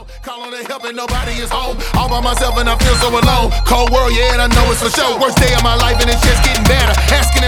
Call on the help and nobody is home. All by myself and I feel so alone. Cold world, yeah, and I know it's for sure. Worst day of my life and it's just getting better. Asking